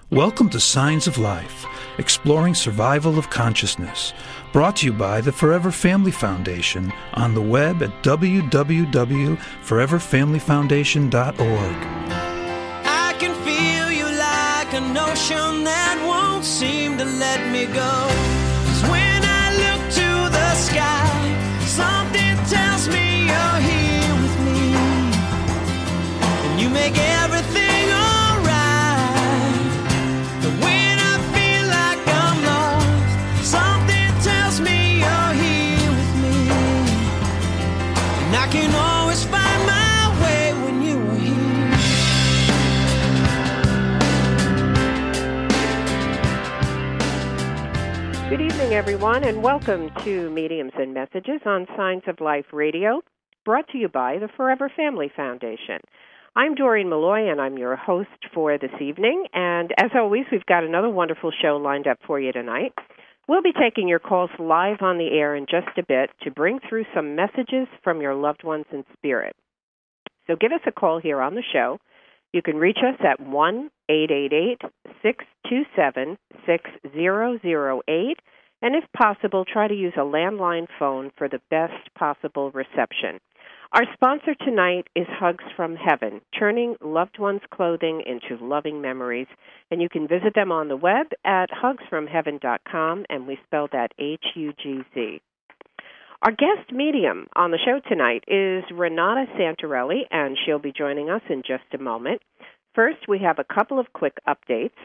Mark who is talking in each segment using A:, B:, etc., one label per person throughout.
A: Welcome to Signs of Life, exploring survival of consciousness, brought to you by the Forever Family Foundation on the web at www.foreverfamilyfoundation.org.
B: I can feel you like an ocean that won't seem to let me go. 'Cause when I look to the sky, something tells me you're here with me, and you make everything I can always find my way when you are
C: here. Good evening, everyone, and welcome to Mediums and Messages on Signs of Life Radio, brought to you by the Forever Family Foundation. I'm Doreen Malloy, and I'm your host for this evening. And as always, we've got another wonderful show lined up for you tonight. We'll be taking your calls live on the air in just a bit to bring through some messages from your loved ones in spirit. So give us a call here on the show. You can reach us at 1-888-627-6008, and if possible, try to use a landline phone for the best possible reception. Our sponsor tonight is Hugs from Heaven, turning loved ones' clothing into loving memories. And you can visit them on the web at hugsfromheaven.com, and we spell that Hugz. Our guest medium on the show tonight is Renata Santarelli, and she'll be joining us in just a moment. First, we have a couple of quick updates.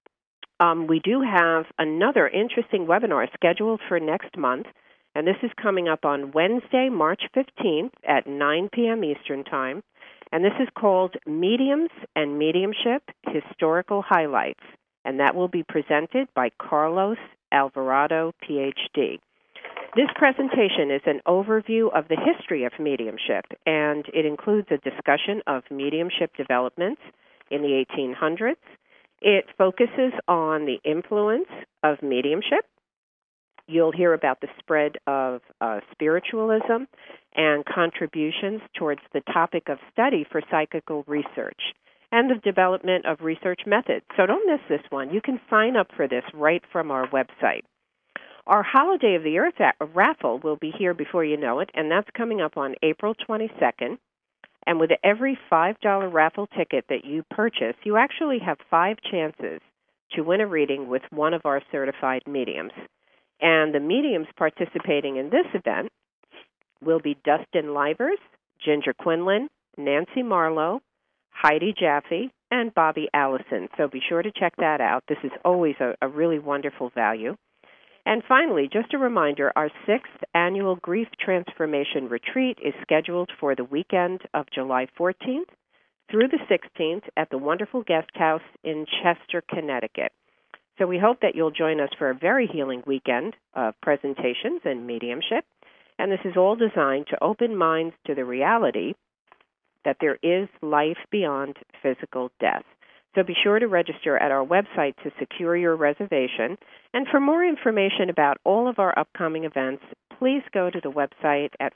C: We do have another interesting webinar scheduled for next month. And this is coming up on Wednesday, March 15th at 9 p.m. Eastern Time. And this is called Mediums and Mediumship Historical Highlights. And that will be presented by Carlos Alvarado, Ph.D. This presentation is an overview of the history of mediumship, and it includes a discussion of mediumship developments in the 1800s. It focuses on the influence of mediumship. You'll hear about the spread of spiritualism and contributions towards the topic of study for psychical research and the development of research methods. So don't miss this one. You can sign up for this right from our website. Our Holiday of the Earth raffle will be here before you know it, and that's coming up on April 22nd. And with every $5 raffle ticket that you purchase, you actually have 5 chances to win a reading with one of our certified mediums. And the mediums participating in this event will be Dustin Livers, Ginger Quinlan, Nancy Marlowe, Heidi Jaffe, and Bobby Allison. So be sure to check that out. This is always a really wonderful value. And finally, just a reminder, our 6th annual Grief Transformation Retreat is scheduled for the weekend of July 14th through the 16th at the wonderful guest house in Chester, Connecticut. So we hope that you'll join us for a very healing weekend of presentations and mediumship. And this is all designed to open minds to the reality that there is life beyond physical death. So be sure to register at our website to secure your reservation. And for more information about all of our upcoming events, please go to the website at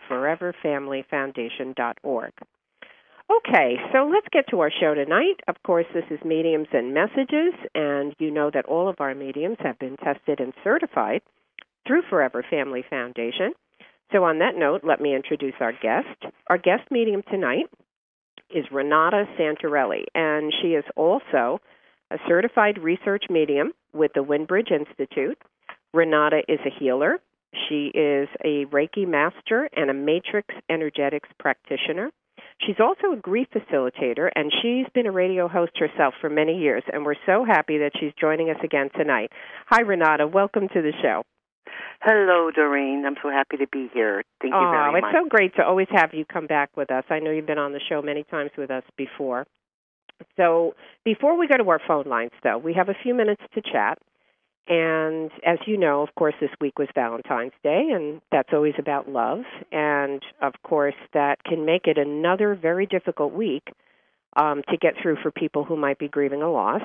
C: foreverfamilyfoundation.org. Okay, so let's get to our show tonight. Of course, this is Mediums and Messages, and you know that all of our mediums have been tested and certified through Forever Family Foundation. So on that note, let me introduce our guest. Our guest medium tonight is Renata Santarelli, and she is also a certified research medium with the Windbridge Institute. Renata is a healer. She is a Reiki master and a matrix energetics practitioner. She's also a grief facilitator, and she's been a radio host herself for many years, and we're so happy that she's joining us again tonight. Hi, Renata. Welcome to the show.
D: Hello, Doreen. I'm so happy to be here. Thank you very much.
C: It's so great to always have you come back with us. I know you've been on the show many times with us before. So before we go to our phone lines, though, we have a few minutes to chat. And as you know, of course, this week was Valentine's Day, and that's always about love. And, of course, that can make it another very difficult week to get through for people who might be grieving a loss.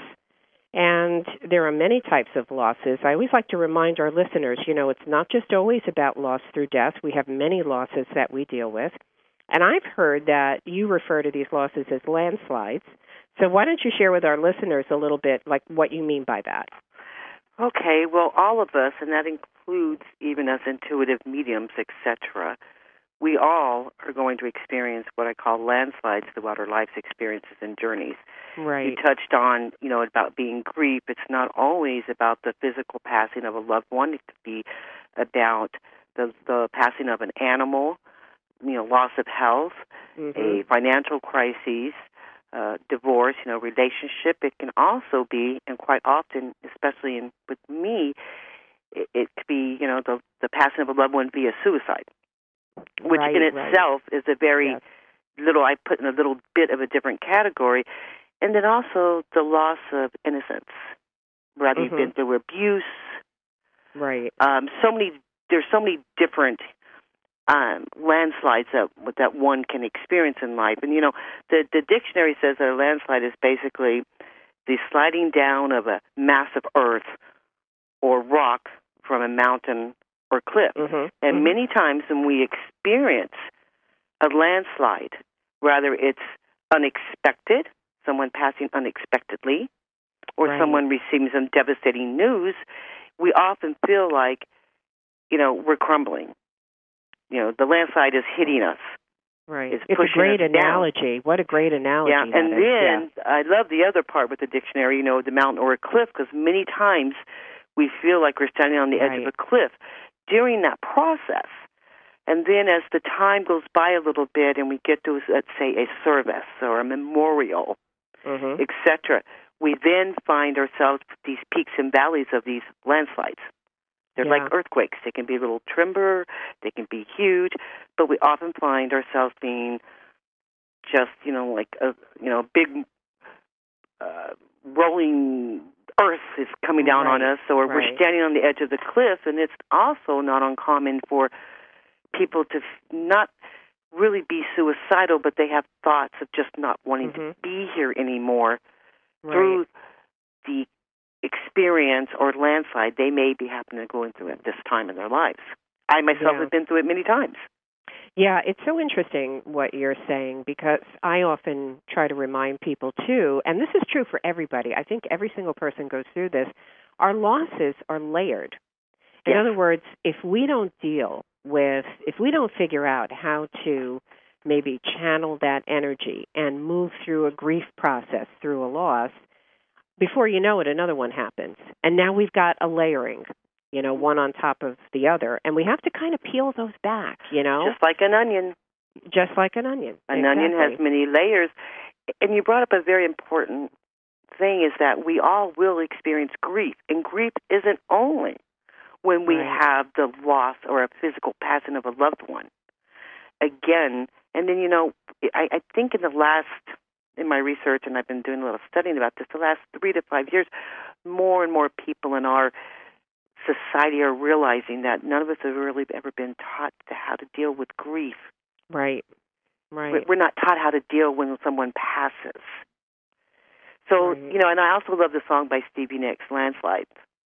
C: And there are many types of losses. I always like to remind our listeners, it's not just always about loss through death. We have many losses that we deal with. And I've heard that you refer to these losses as landslides. So why don't you share with our listeners a little bit like what you mean by that?
D: Okay, well, all of us, and that includes even us intuitive mediums, etc., we all are going to experience what I call landslides throughout our life's experiences and journeys.
C: Right.
D: You touched on, about being grief. It's not always about the physical passing of a loved one. It could be about the passing of an animal, loss of health, a financial crisis, divorce, relationship. It can also be, and quite often, especially with me, it could be, the passing of a loved one via suicide, which in itself is a very little, I put in a little bit of a different category. And then also the loss of innocence, whether you've been through abuse.
C: Right.
D: There's so many different landslides that one can experience in life. And, the dictionary says that a landslide is basically the sliding down of a mass of earth or rock from a mountain or cliff. And many times when we experience a landslide, whether it's unexpected, someone passing unexpectedly, or someone receiving some devastating news, we often feel like, we're crumbling. The landslide is hitting us.
C: Right.
D: It's
C: a great analogy.
D: Down.
C: What a great analogy.
D: Yeah, and then I love the other part with the dictionary, the mountain or a cliff, because many times we feel like we're standing on the edge of a cliff during that process. And then as the time goes by a little bit and we get to, let's say, a service or a memorial, etc., we then find ourselves with these peaks and valleys of these landslides. They're like earthquakes. They can be a little tremor. They can be huge. But we often find ourselves being just, like a big rolling earth is coming down on us, or we're standing on the edge of the cliff. And it's also not uncommon for people to not really be suicidal, but they have thoughts of just not wanting to be here anymore through the experience or landslide they may be happening to going through at this time in their lives. I myself have been through it many times.
C: Yeah, it's so interesting what you're saying, because I often try to remind people too, and this is true for everybody. I think every single person goes through this. Our losses are layered. In other words, if we don't figure out how to maybe channel that energy and move through a grief process through a loss, before you know it, another one happens. And now we've got a layering, one on top of the other. And we have to kind of peel those back,
D: Just like an onion.
C: Just like an onion.
D: An onion has many layers. And you brought up a very important thing, is that we all will experience grief. And grief isn't only when we have the loss or a physical passing of a loved one. Again, and then, I think in my research, and I've been doing a little studying about this, the last 3 to 5 years, more and more people in our society are realizing that none of us have really ever been taught how to deal with grief.
C: Right.
D: We're not taught how to deal when someone passes. So, and I also love the song by Stevie Nicks, Landslide.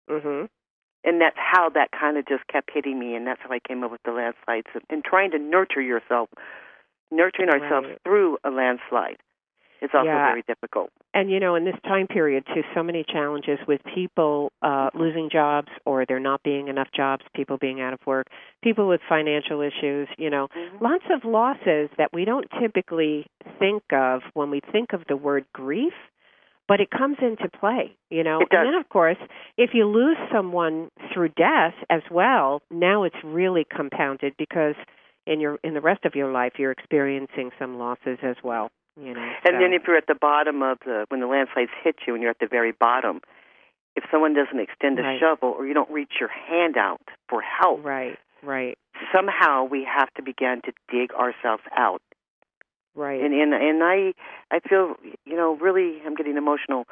D: And that's how that kind of just kept hitting me, and that's how I came up with the landslides, and trying to nurturing ourselves through a landslide. It's also very difficult. And,
C: in this time period, too, so many challenges with people losing jobs, or there not being enough jobs, people being out of work, people with financial issues, lots of losses that we don't typically think of when we think of the word grief, but it comes into play,
D: It does.
C: And then, of course, if you lose someone through death as well, now it's really compounded, because in the rest of your life, you're experiencing some losses as well.
D: And then if you're at the bottom when the landslides hit you and you're at the very bottom, if someone doesn't extend a shovel, or you don't reach your hand out for help, somehow we have to begin to dig ourselves out.
C: Right.
D: And I feel, really, I'm getting emotional.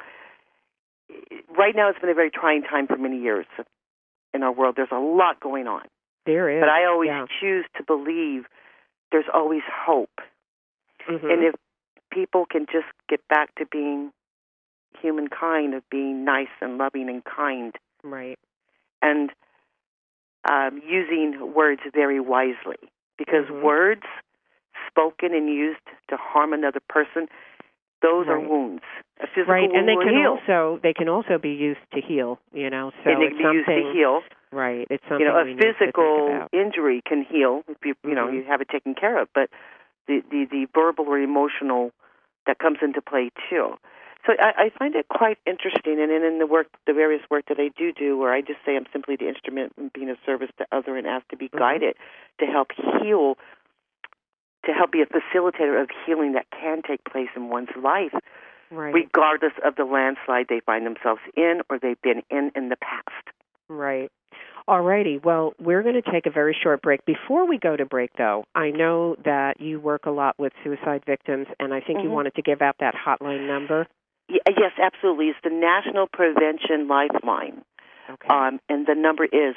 D: Right now it's been a very trying time for many years in our world. There's a lot going on.
C: There is.
D: But I always choose to believe there's always hope. And if people can just get back to being humankind, of being nice and loving and kind. And using words very wisely. Because words spoken and used to harm another person, those are wounds. A physical wound
C: and they can
D: heal.
C: also be used to heal. So
D: and they can be used to heal.
C: Right. It's something
D: a
C: we need to think
D: physical
C: about.
D: injury can heal if you have it taken care of, but the verbal or emotional that comes into play too. So I find it quite interesting, and in the various work that I do, where I just say I'm simply the instrument in being of service to other and asked to be guided to help heal, to help be a facilitator of healing that can take place in one's life, regardless of the landslide they find themselves in or they've been in the past.
C: Right. All righty. Well, we're going to take a very short break. Before we go to break, though, I know that you work a lot with suicide victims, and I think you wanted to give out that hotline number.
D: Yes, absolutely. It's the National Prevention Lifeline.
C: Okay.
D: And the number is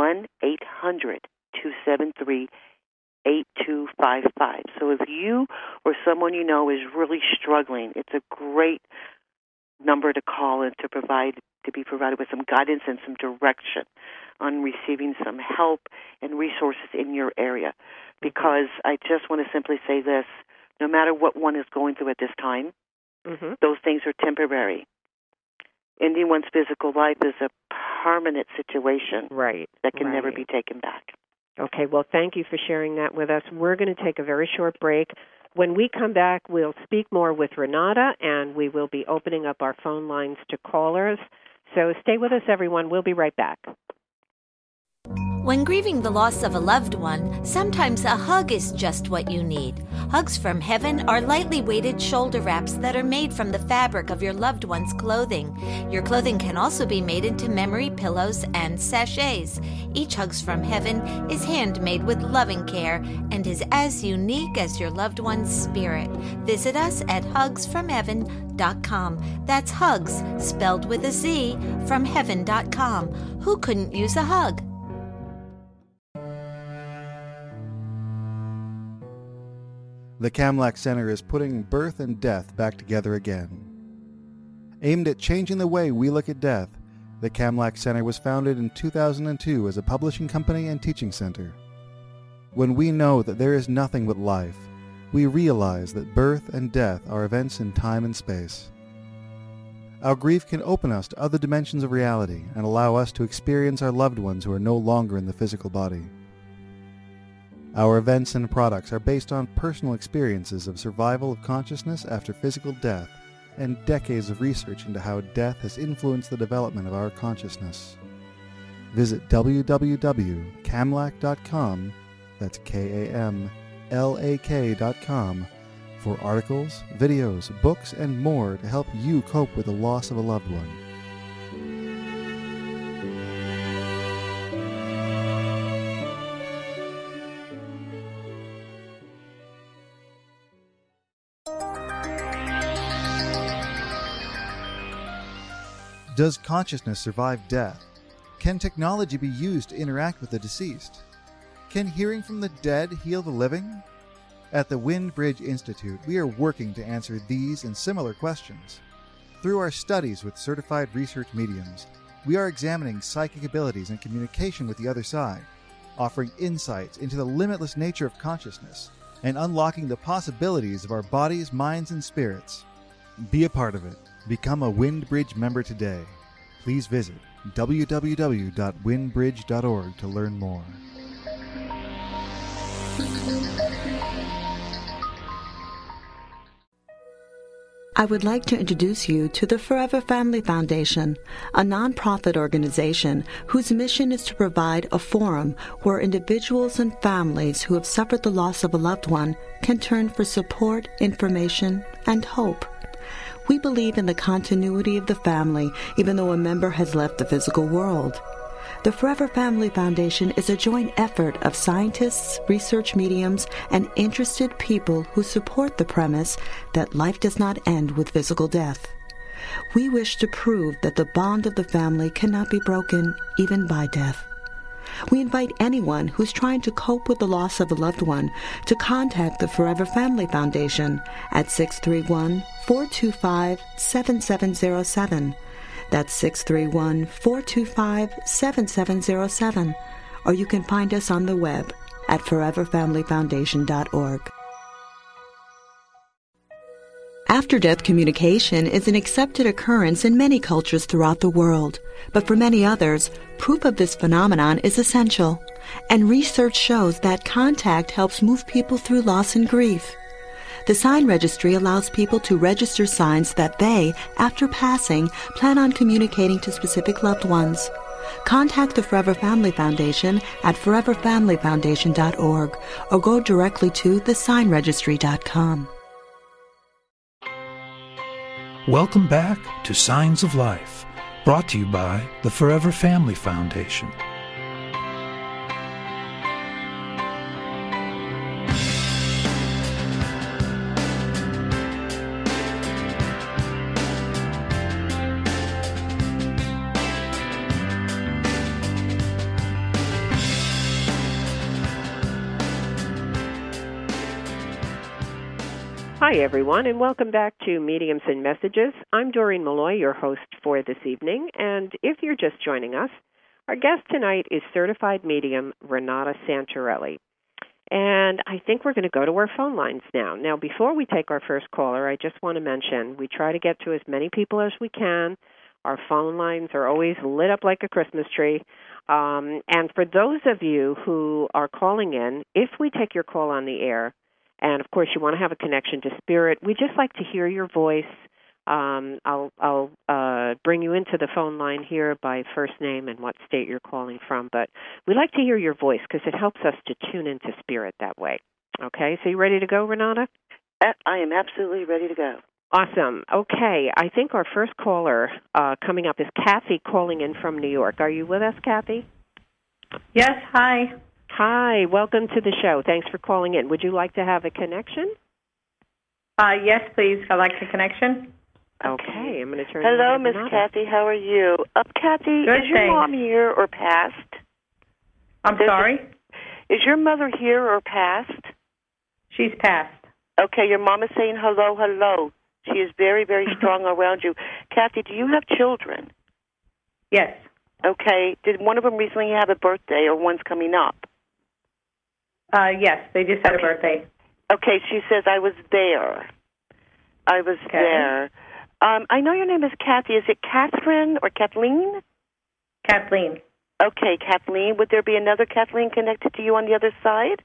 D: 1-800-273-8255. So if you or someone you know is really struggling, it's a great number to call and to be provided with some guidance and some direction on receiving some help and resources in your area. Because I just want to simply say this, no matter what one is going through at this time, those things are temporary. Ending one's physical life is a permanent situation that can never be taken back.
C: Okay, well, thank you for sharing that with us. We're going to take a very short break. When we come back, we'll speak more with Renata, and we will be opening up our phone lines to callers. So stay with us, everyone. We'll be right back.
E: When grieving the loss of a loved one, sometimes a hug is just what you need. Hugs from Heaven are lightly weighted shoulder wraps that are made from the fabric of your loved one's clothing. Your clothing can also be made into memory pillows and sachets. Each Hugs from Heaven is handmade with loving care and is as unique as your loved one's spirit. Visit us at hugsfromheaven.com. That's hugs, spelled with a Z, from heaven.com. Who couldn't use a hug?
F: The Kamlak Center is putting birth and death back together again. Aimed at changing the way we look at death, the Kamlak Center was founded in 2002 as a publishing company and teaching center. When we know that there is nothing but life, we realize that birth and death are events in time and space. Our grief can open us to other dimensions of reality and allow us to experience our loved ones who are no longer in the physical body. Our events and products are based on personal experiences of survival of consciousness after physical death and decades of research into how death has influenced the development of our consciousness. Visit www.kamlak.com, that's KAMLAK.com, for articles, videos, books, and more to help you cope with the loss of a loved one. Does consciousness survive death? Can technology be used to interact with the deceased? Can hearing from the dead heal the living? At the Wind Bridge Institute, we are working to answer these and similar questions. Through our studies with certified research mediums, we are examining psychic abilities and communication with the other side, offering insights into the limitless nature of consciousness, and unlocking the possibilities of our bodies, minds, and spirits. Be a part of it. Become a Wind Bridge member today. Please visit www.windbridge.org to learn more.
G: I would like to introduce you to the Forever Family Foundation, a nonprofit organization whose mission is to provide a forum where individuals and families who have suffered the loss of a loved one can turn for support, information, and hope. We believe in the continuity of the family, even though a member has left the physical world. The Forever Family Foundation is a joint effort of scientists, research mediums, and interested people who support the premise that life does not end with physical death. We wish to prove that the bond of the family cannot be broken even by death. We invite anyone who's trying to cope with the loss of a loved one to contact the Forever Family Foundation at 631-425-7707. That's 631-425-7707. Or you can find us on the web at foreverfamilyfoundation.org. After-death communication is an accepted occurrence in many cultures throughout the world, but for many others, proof of this phenomenon is essential, and research shows that contact helps move people through loss and grief. The Sign Registry allows people to register signs that they, after passing, plan on communicating to specific loved ones. Contact the Forever Family Foundation at foreverfamilyfoundation.org or go directly to thesignregistry.com.
A: Welcome back to Signs of Life, brought to you by the Forever Family Foundation.
C: Hi, everyone, and welcome back to Mediums and Messages. I'm Doreen Malloy, your host for this evening, and if you're just joining us, our guest tonight is certified medium Renata Santarelli. And I think we're going to go to our phone lines now. Now, before we take our first caller, I just want to mention we try to get to as many people as we can. Our phone lines are always lit up like a Christmas tree. And for those of you who are calling in, if we take your call on the air, and, of course, you want to have a connection to Spirit, we just like to hear your voice. I'll bring you into the phone line here by first name and what state you're calling from. But we like to hear your voice because it helps us to tune into Spirit that way. Okay, so you ready to go, Renata?
D: I am absolutely ready to go.
C: Awesome. Okay, I think our first caller coming up is Kathy calling in from New York. Are you with us, Kathy?
H: Yes, hi.
C: Hi, welcome to the show. Thanks for calling in. Would you like to have a connection?
H: Yes, please. I'd like a connection.
C: Okay, I'm going to turn.
D: Hello, Miss Kathy. How are you? Kathy,
H: Good,
D: is your mom here or passed?
H: I'm sorry?
D: Is your mother here or passed?
H: She's passed.
D: Okay, your mom is saying hello, hello. She is very, very strong around you. Kathy, do you have children?
H: Yes.
D: Okay. Did one of them recently have a birthday or one's coming up?
H: Yes, they just had a birthday.
D: Okay, she says, I was there. I was there. I know your name is Kathy. Is it Catherine or Kathleen?
H: Kathleen.
D: Okay, Kathleen. Would there be another Kathleen connected to you on the other side?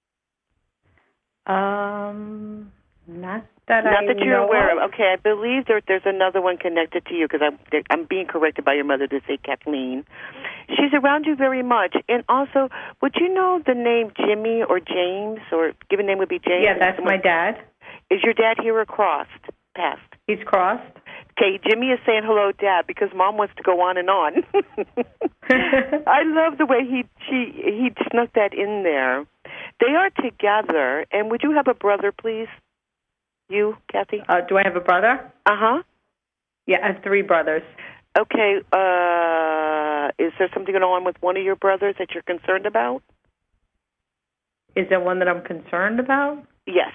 H: Not that
D: you're aware of. Okay, I believe there's another one connected to you because I'm being corrected by your mother to say Kathleen. She's around you very much. And also, would you know the name Jimmy or James, or given name would be James?
H: Yeah, that's my dad.
D: Is your dad here or passed?
H: He's crossed.
D: Okay, Jimmy is saying hello, Dad, because Mom wants to go on and on. I love the way he snuck that in there. They are together. And would you have a brother, please? You, Kathy?
H: Do I have a brother?
D: Uh-huh.
H: Yeah, I have 3 brothers.
D: Okay. Is there something going on with one of your brothers that you're concerned about?
H: Is there one that I'm concerned about?
D: Yes.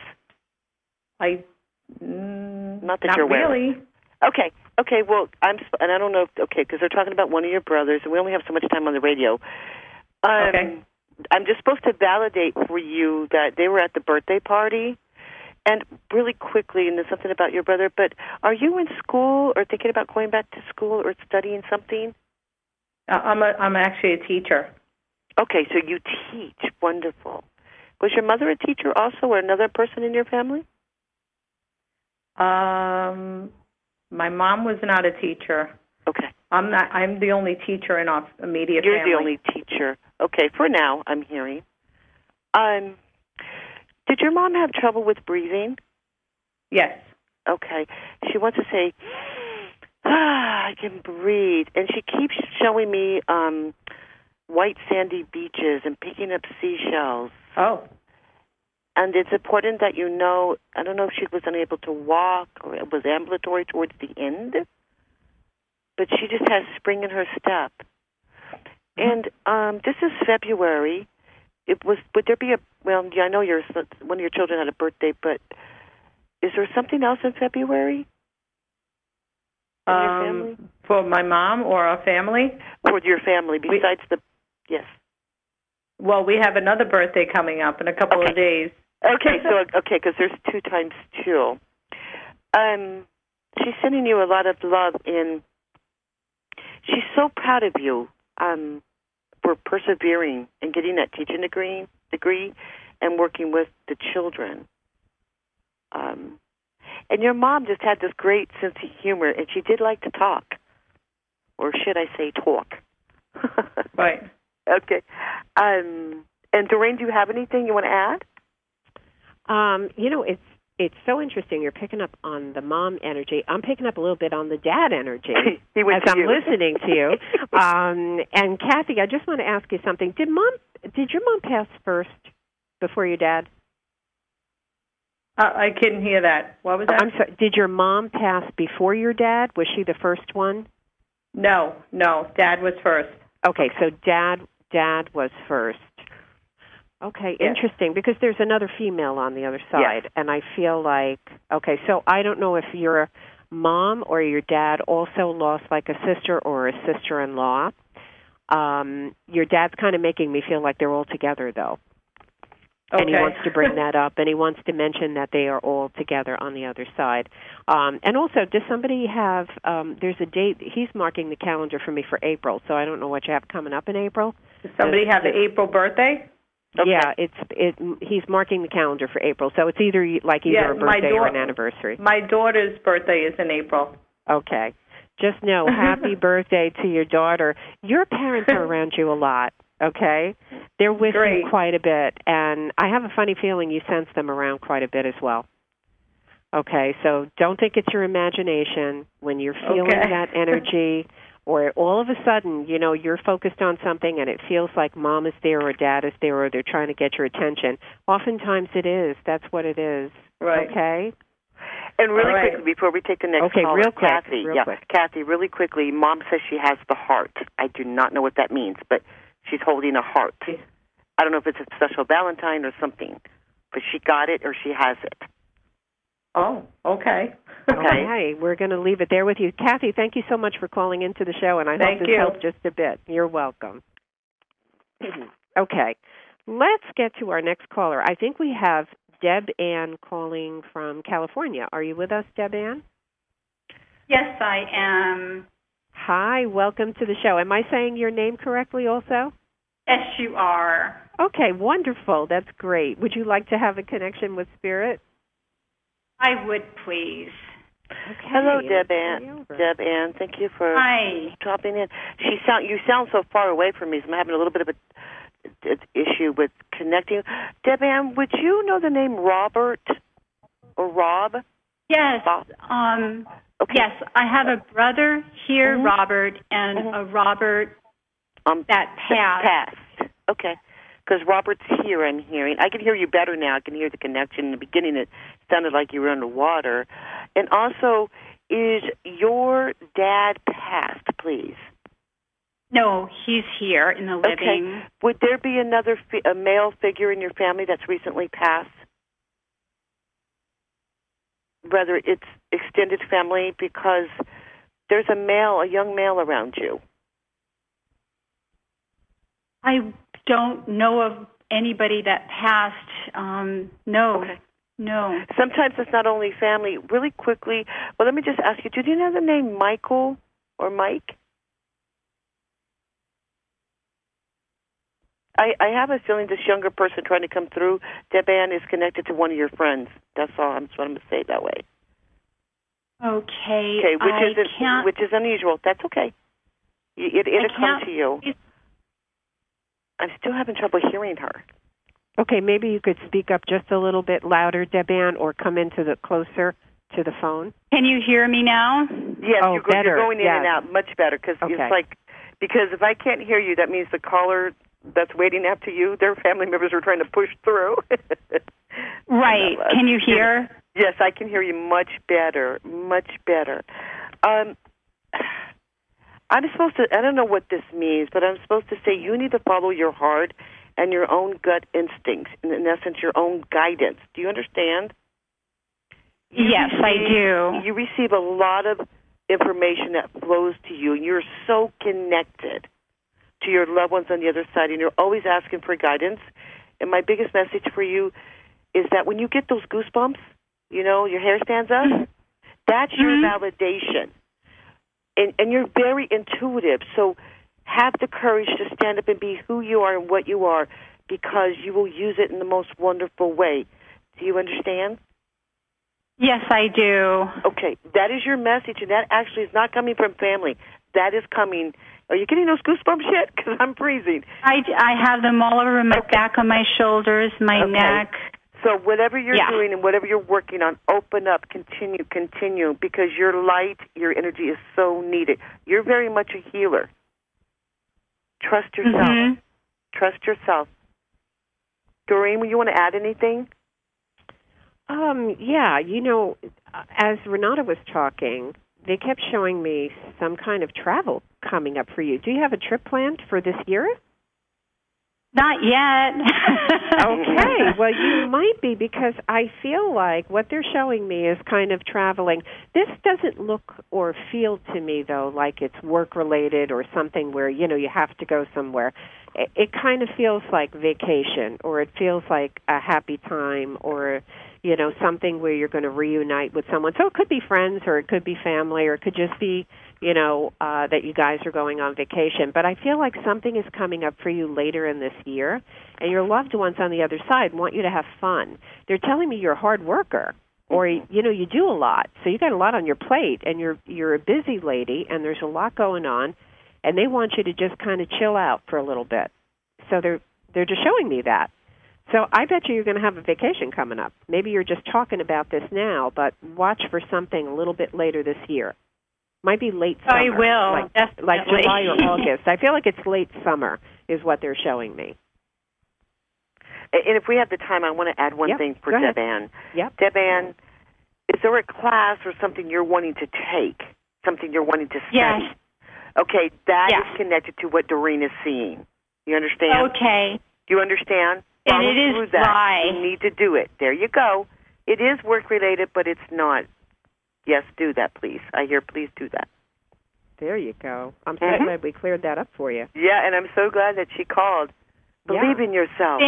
H: Not
D: you're aware.
H: Really.
D: Okay. Well, and I don't know. Because they're talking about one of your brothers, and we only have so much time on the radio.
H: Okay.
D: I'm just supposed to validate for you that they were at the birthday party. And really quickly, and there's something about your brother, but are you in school or thinking about going back to school or studying something?
H: I'm actually a teacher.
D: Okay, so you teach. Wonderful. Was your mother a teacher also, or another person in your family?
H: My mom was not a teacher.
D: Okay.
H: I'm the only teacher in our immediate
D: You're
H: family.
D: the only teacher. Okay, for now, I'm hearing. Did your mom have trouble with breathing?
H: Yes.
D: Okay. She wants to say, I can breathe. And she keeps showing me white sandy beaches and picking up seashells.
H: Oh.
D: And it's important that you know, I don't know if she was unable to walk or it was ambulatory towards the end, but she just has spring in her step. And this is February. Would there be well, yeah, I know one of your children had a birthday, but is there something else in February in your family?
H: For my mom or our family?
D: For your family, besides yes.
H: Well, we have another birthday coming up in a couple of days.
D: Okay, because there's 2 times 2. She's sending you a lot of love, and she's so proud of you for persevering and getting that teaching degree and working with the children. And your mom just had this great sense of humor, and she did like to talk. Or should I say talk?
H: Right.
D: Okay. And Doreen, do you have anything you want to add?
C: It's so interesting. You're picking up on the mom energy. I'm picking up a little bit on the dad energy as I'm listening to you. And Kathy, I just want to ask you something. Did your mom pass first before your dad?
H: I couldn't hear that. What was that?
C: I'm sorry. Did your mom pass before your dad? Was she the first one?
H: No. Dad was first.
C: Okay, so dad was first. Okay, yes. Interesting, because there's another female on the other side, yes. And I feel like, okay, so I don't know if your mom or your dad also lost like a sister or a sister-in-law. Your dad's kind of making me feel like they're all together, though. Okay. And he wants to bring that up, and he wants to mention that they are all together on the other side. And also, does somebody have, there's a date, he's marking the calendar for me for April, so I don't know what you have coming up in April.
H: Does somebody have an April birthday?
C: Okay. Yeah, he's marking the calendar for April, so it's either a birthday or an anniversary.
H: My daughter's birthday is in April.
C: Okay. Just know, happy birthday to your daughter. Your parents are around you a lot, okay? They're with you quite a bit, and I have a funny feeling you sense them around quite a bit as well. Okay, so don't think it's your imagination. When you're feeling that energy, or all of a sudden, you're focused on something and it feels like mom is there or dad is there or they're trying to get your attention. Oftentimes it is. That's what it is.
H: Right.
C: Okay?
D: And really quickly, before we take the next call,
C: real quick,
D: Kathy, really quickly, Mom says she has the heart. I do not know what that means, but she's holding a heart. I don't know if it's a special Valentine or something, but she got it or she has it.
H: Oh, okay.
C: Okay, we're going to leave it there with you. Kathy, thank you so much for calling into the show, and I hope this helped just a bit. You're welcome. Okay, let's get to our next caller. I think we have Deb Ann calling from California. Are you with us, Deb Ann?
I: Yes, I am.
C: Hi, welcome to the show. Am I saying your name correctly also?
I: Yes, you are.
C: Okay, wonderful. That's great. Would you like to have a connection with Spirit?
I: I would, please.
C: Okay.
D: Hello, Deb Ann. Deb Ann, thank you for dropping in. You sound so far away from me, so I'm having a little bit of an issue with connecting. Deb Ann, would you know the name Robert or Rob?
I: Yes.
D: Okay.
I: Yes, I have a brother here, Robert, and a Robert that passed.
D: Okay. Because Robert's here, I'm hearing. I can hear you better now. I can hear the connection. In the beginning, it sounded like you were underwater. And also, is your dad passed, please?
I: No, he's here in the living.
D: Okay. Would there be another a male figure in your family that's recently passed? Whether it's extended family, because there's a young male around you.
I: I don't know of anybody that passed. No.
D: Okay.
I: No.
D: Sometimes it's not only family. Really quickly, well, let me just ask you, do you know the name Michael or Mike? I have a feeling this younger person trying to come through, Deb Ann, is connected to one of your friends. That's all. I'm just going to say it that way.
I: Okay.
D: Which is unusual. That's okay. It'll come to you. I'm still having trouble hearing her.
C: Okay, maybe you could speak up just a little bit louder, Deb Ann, or come closer to the phone.
I: Can you hear me now?
D: Yes,
C: you're
D: going in and out much better, because if I can't hear you, that means the caller that's waiting after you, their family members are trying to push through.
I: Right. Can you hear?
D: Yes, I can hear you much better, much better. I'm supposed to, I don't know what this means, but I'm supposed to say you need to follow your heart and your own gut instincts, in essence, your own guidance. Do you understand?
I: Yes, I do.
D: You receive a lot of information that flows to you, and you're so connected to your loved ones on the other side, and you're always asking for guidance. And my biggest message for you is that when you get those goosebumps, your hair stands up, That's your validation. And you're very intuitive, so have the courage to stand up and be who you are and what you are, because you will use it in the most wonderful way. Do you understand?
I: Yes, I do.
D: Okay, that is your message, and that actually is not coming from family. That is coming... Are you getting those goosebumps yet? Because I'm freezing.
I: I have them all over my back on my shoulders, my neck.
D: So whatever you're doing and whatever you're working on, open up, continue, because your light, your energy is so needed. You're very much a healer. Trust yourself. Mm-hmm. Trust yourself. Doreen, will you want to add anything?
C: Yeah, as Renata was talking, they kept showing me some kind of travel coming up for you. Do you have a trip planned for this year?
I: Not yet.
C: Okay. Well, you might be, because I feel like what they're showing me is kind of traveling. This doesn't look or feel to me, though, like it's work-related or something where, you have to go somewhere. It kind of feels like vacation, or it feels like a happy time, or, something where you're going to reunite with someone. So it could be friends, or it could be family, or it could just be, that you guys are going on vacation. But I feel like something is coming up for you later in this year, and your loved ones on the other side want you to have fun. They're telling me you're a hard worker, or, you do a lot. So you got a lot on your plate, and you're a busy lady, and there's a lot going on, and they want you to just kind of chill out for a little bit. So they're just showing me that. So I bet you're going to have a vacation coming up. Maybe you're just talking about this now, but watch for something a little bit later this year. Might be late summer.
I: I will,
C: like July or August. I feel like it's late summer is what they're showing me.
D: And if we have the time, I want to add one thing for Deb Ann.
C: Yep.
D: Deb Ann, is there a class or something you're wanting to take, something you're wanting to study?
I: Yes.
D: Okay, that is connected to what Doreen is seeing. You understand?
I: Okay.
D: Do you understand?
I: And it is why.
D: You need to do it. There you go. It is work-related, but it's not. Yes, do that, please. I hear please do that.
C: There you go. I'm so glad we cleared that up for you.
D: Yeah, and I'm so glad that she called. Believe in yourself.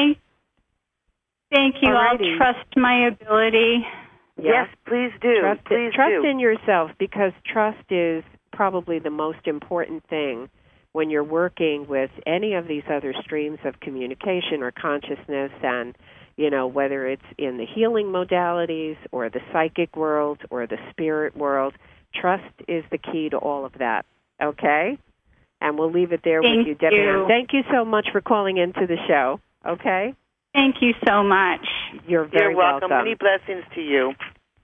I: Thank you.
C: Alrighty.
I: I'll trust my ability.
D: Yes, please do.
C: Trust in yourself, because trust is probably the most important thing when you're working with any of these other streams of communication or consciousness, and, whether it's in the healing modalities or the psychic world or the spirit world, trust is the key to all of that, okay? And we'll leave it there with you, Debbie Ann. Thank you so much for calling into the show, okay?
I: Thank you so much.
C: You're very
D: welcome. Many blessings to you.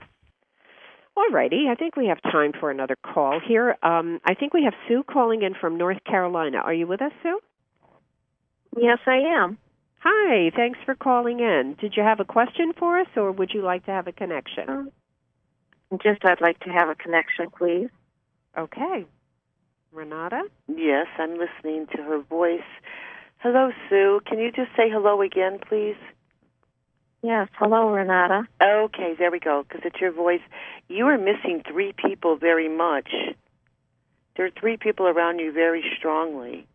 C: All righty. I think we have time for another call here. I think we have Sue calling in from North Carolina. Are you with us, Sue?
J: Yes, I am.
C: Hi. Thanks for calling in. Did you have a question for us, or would you like to have a connection?
J: I'd like to have a connection, please.
C: Okay. Renata?
D: Yes, I'm listening to her voice. Hello, Sue. Can you just say hello again, please?
J: Yes, hello, Renata.
D: Okay, there we go, because it's your voice. You are missing 3 people very much. There are 3 people around you very strongly.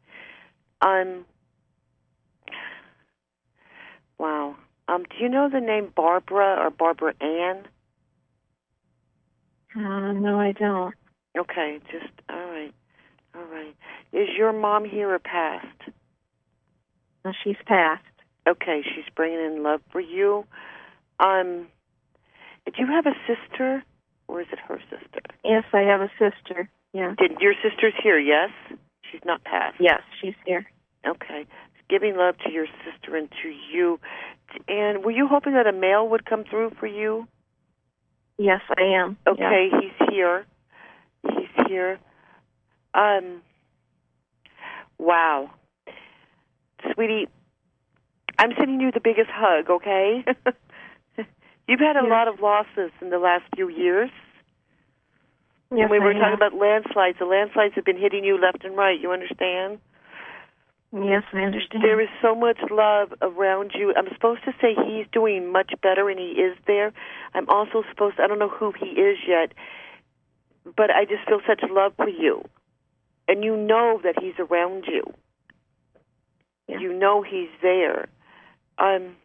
D: Wow. Do you know the name Barbara or Barbara Ann?
J: No, I don't.
D: Okay, all right. Is your mom here or passed?
J: No, she's passed.
D: Okay, she's bringing in love for you. Do you have a sister, or is it her sister?
J: Yes, I have a sister. Yeah.
D: Your sister's here, yes? She's not passed?
J: Yes, she's here.
D: Okay. Giving love to your sister and to you. And were you hoping that a male would come through for you?
J: Yes, I am.
D: Okay,
J: yeah.
D: He's here. Wow. Sweetie, I'm sending you the biggest hug, okay? You've had a lot of losses in the last few years.
J: Yes,
D: we were talking about landslides. The landslides have been hitting you left and right. You understand?
J: Yes, I understand.
D: There is so much love around you. I'm supposed to say he's doing much better, and he is there. I'm also supposed to, I don't know who he is yet, but I just feel such love for you. And you know that he's around you. Yeah. You know he's there.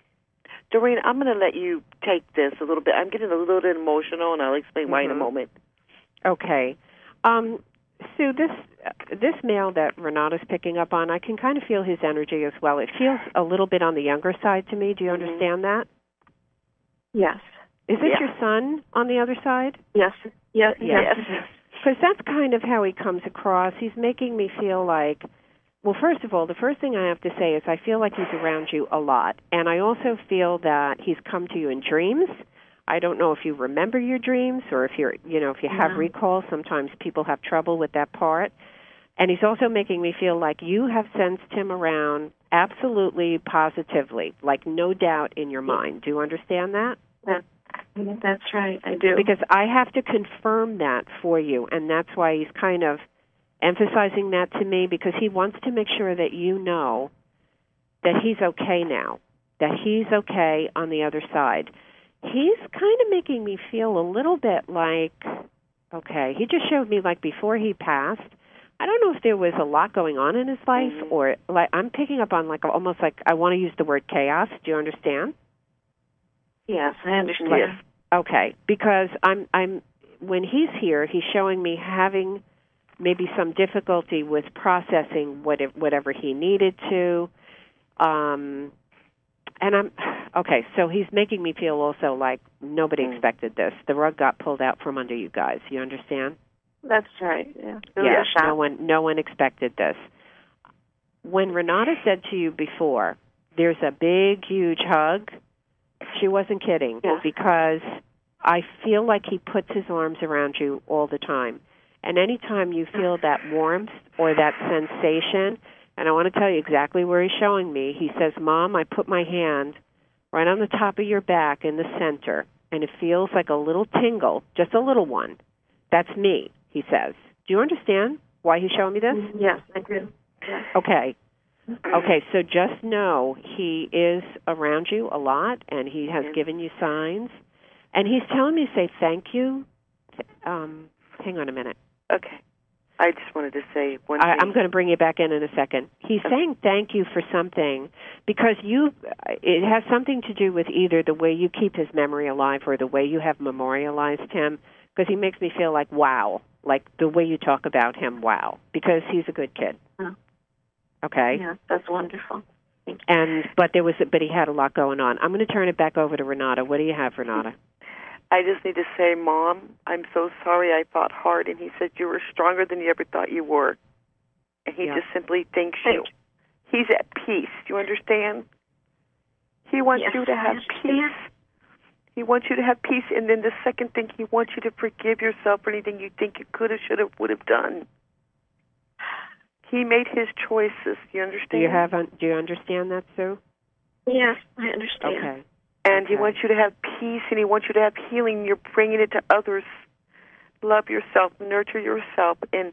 D: Doreen, I'm going to let you take this a little bit. I'm getting a little bit emotional, and I'll explain why in a moment.
C: Okay. Sue, this male that Renata's picking up on, I can kind of feel his energy as well. It feels a little bit on the younger side to me. Do you understand that?
J: Yes.
C: Is this your son on the other side?
J: Yes. Yes.
C: Because that's kind of how he comes across. He's making me feel like, well, first of all, the first thing I have to say is I feel like he's around you a lot. And I also feel that he's come to you in dreams. I don't know if you remember your dreams or if you're, if you have recall. Sometimes people have trouble with that part. And he's also making me feel like you have sensed him around absolutely positively, like no doubt in your mind. Do you understand that?
J: That's right, I do.
C: Because I have to confirm that for you, and that's why he's kind of emphasizing that to me, because he wants to make sure that you know that he's okay now, that he's okay on the other side. He's kind of making me feel a little bit like, okay, he just showed me like before he passed, I don't know if there was a lot going on in his life, or like I'm picking up on like almost like I want to use the word chaos. Do you understand?
J: Yes, I understand.
C: Okay, because I'm when he's here, he's showing me having maybe some difficulty with processing whatever he needed to. And I'm okay, so he's making me feel also like nobody expected this. The rug got pulled out from under you guys. You understand?
J: That's right. Yeah.
C: Yeah. No one expected this. When Renata said to you before, "There's a big, huge hug," she wasn't kidding, because I feel like he puts his arms around you all the time. And anytime you feel that warmth or that sensation, and I want to tell you exactly where he's showing me, he says, "Mom, I put my hand right on the top of your back in the center, and it feels like a little tingle, just a little one. That's me," he says. Do you understand why he's showing me this?
J: Yes, I do. Yes.
C: Okay. Okay, so just know he is around you a lot, and he has given you signs. And he's telling me to say thank you. Hang on a minute.
D: Okay. I just wanted to say one thing.
C: I'm going to bring you back in a second. He's saying thank you for something because it has something to do with either the way you keep his memory alive or the way you have memorialized him, because he makes me feel like, wow, like the way you talk about him, wow, because he's a good kid.
J: Oh.
C: Okay?
J: Yeah, that's wonderful. Thank you.
C: But he had a lot going on. I'm going to turn it back over to Renata. What do you have, Renata?
D: I just need to say, Mom, I'm so sorry I fought hard. And he said you were stronger than you ever thought you were. And he just simply thanks you. He's at peace. Do you understand? He wants you to have peace. He wants you to have peace. And then the second thing, he wants you to forgive yourself for anything you think you could have, should have, would have done. He made his choices. Do you understand?
C: Do you understand that, Sue?
J: Yes, I understand.
C: Okay.
D: And he wants you to have peace, and he wants you to have healing. You're bringing it to others. Love yourself, nurture yourself, and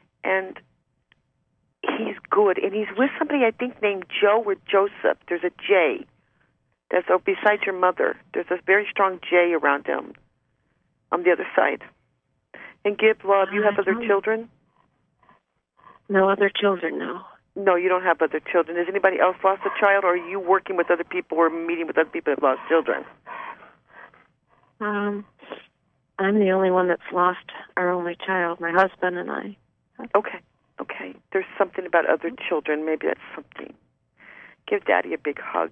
D: he's good. And he's with somebody I think named Joe or Joseph. There's a J. That's besides your mother. There's a very strong J around him on the other side. And give love. You have other children?
J: No other children, no.
D: No, you don't have other children. Has anybody else lost a child, or are you working with other people or meeting with other people that have lost children?
J: I'm the only one that's lost our only child, my husband and I.
D: Okay. There's something about other children. Maybe that's something. Give Daddy a big hug.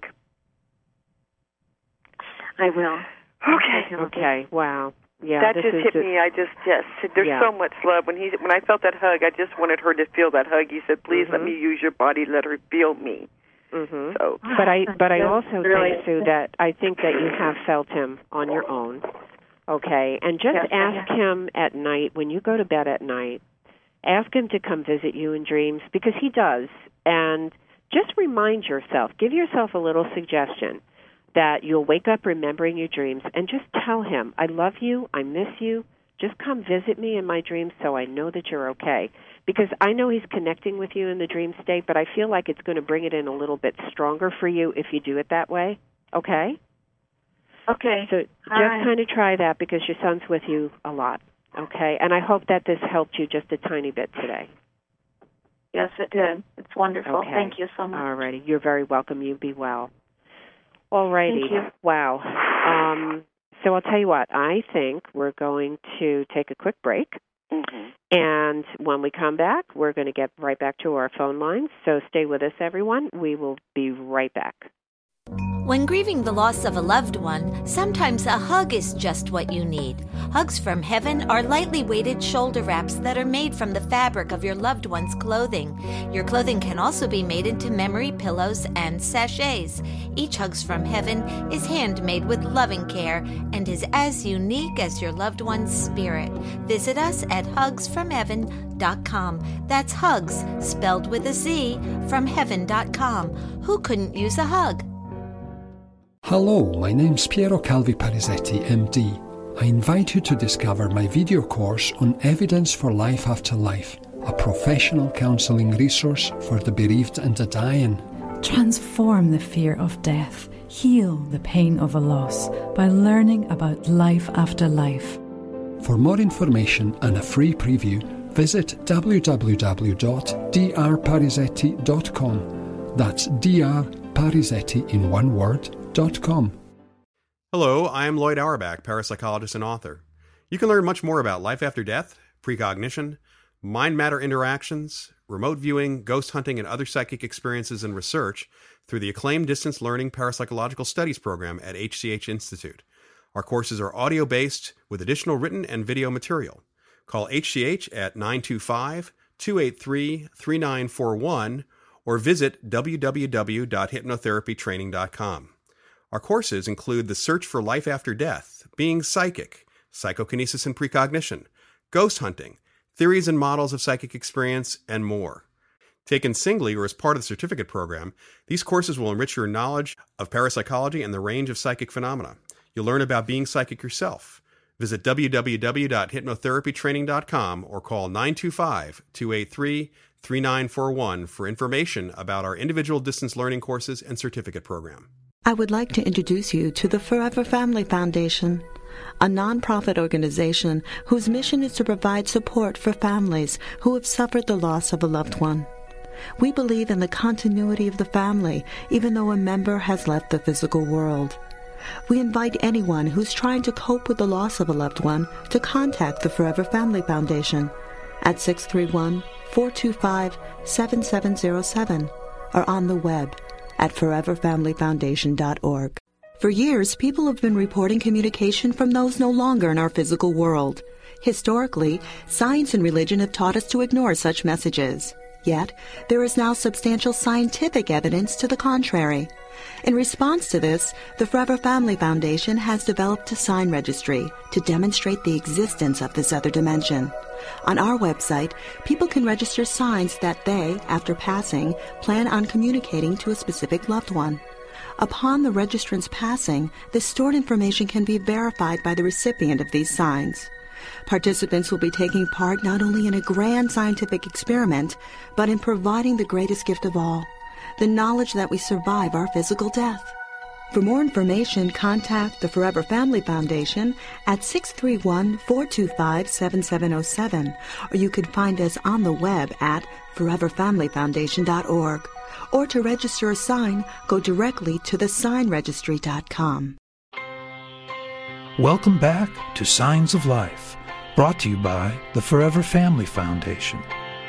J: I will.
C: Okay. Wow. Yeah,
D: that just hit me. There's so much love. When I felt that hug, I just wanted her to feel that hug. He said, "Please let me use your body. Let her feel me."
C: Mm-hmm. So, but I also think, Sue, that I think that you have felt him on your own. Okay, and just ask him at night when you go to bed at night. Ask him to come visit you in dreams, because he does. And just remind yourself. Give yourself a little suggestion that you'll wake up remembering your dreams, and just tell him, "I love you, I miss you, just come visit me in my dreams so I know that you're okay." Because I know he's connecting with you in the dream state, but I feel like it's going to bring it in a little bit stronger for you if you do it that way. Okay?
J: Okay.
C: So just kind of try that, because your son's with you a lot. Okay? And I hope that this helped you just a tiny bit today.
J: Yes, it did. It's wonderful.
C: Okay.
J: Thank you so much.
C: All righty. You're very welcome. You be well. All righty.
J: Thank you.
C: Wow. So I'll tell you what. I think we're going to take a quick break. Mm-hmm. And when we come back, we're going to get right back to our phone lines. So stay with us, everyone. We will be right back.
E: When grieving the loss of a loved one, sometimes a hug is just what you need. Hugs from Heaven are lightly weighted shoulder wraps that are made from the fabric of your loved one's clothing. Your clothing can also be made into memory pillows and sachets. Each Hugs from Heaven is handmade with loving care and is as unique as your loved one's spirit. Visit us at hugsfromheaven.com. That's hugs, spelled with a Z, from heaven.com. Who couldn't use a hug?
K: Hello, my name's Piero Calvi Parisetti, MD. I invite you to discover my video course on Evidence for Life After Life, a professional counselling resource for the bereaved and the dying.
L: Transform the fear of death, heal the pain of a loss by learning about life after life.
K: For more information and a free preview, visit www.drparisetti.com. That's drparisetti in one word.
M: Hello, I am Lloyd Auerbach, parapsychologist and author. You can learn much more about life after death, precognition, mind-matter interactions, remote viewing, ghost hunting, and other psychic experiences and research through the acclaimed Distance Learning Parapsychological Studies program at HCH Institute. Our courses are audio-based with additional written and video material. Call HCH at 925-283-3941 or visit www.hypnotherapytraining.com. Our courses include The Search for Life After Death, Being Psychic, Psychokinesis and Precognition, Ghost Hunting, Theories and Models of Psychic Experience, and more. Taken singly or as part of the certificate program, these courses will enrich your knowledge of parapsychology and the range of psychic phenomena. You'll learn about being psychic yourself. Visit www.hypnotherapytraining.com or call 925-283-3941 for information about our individual distance learning courses and certificate program.
G: I would like to introduce you to the Forever Family Foundation, a nonprofit organization whose mission is to provide support for families who have suffered the loss of a loved one. We believe in the continuity of the family, even though a member has left the physical world. We invite anyone who's trying to cope with the loss of a loved one to contact the Forever Family Foundation at 631-425-7707 or on the web at foreverfamilyfoundation.org. For years, people have been reporting communication from those no longer in our physical world. Historically, science and religion have taught us to ignore such messages. Yet, there is now substantial scientific evidence to the contrary. In response to this, the Forever Family Foundation has developed a sign registry to demonstrate the existence of this other dimension. On our website, people can register signs that they, after passing, plan on communicating to a specific loved one. Upon the registrant's passing, the stored information can be verified by the recipient of these signs. Participants will be taking part not only in a grand scientific experiment, but in providing the greatest gift of all, the knowledge that we survive our physical death. For more information, contact the Forever Family Foundation at 631-425-7707, or you can find us on the web at foreverfamilyfoundation.org. Or to register a sign, go directly to thesignregistry.com.
A: Welcome back to Signs of Life, brought to you by the Forever Family Foundation.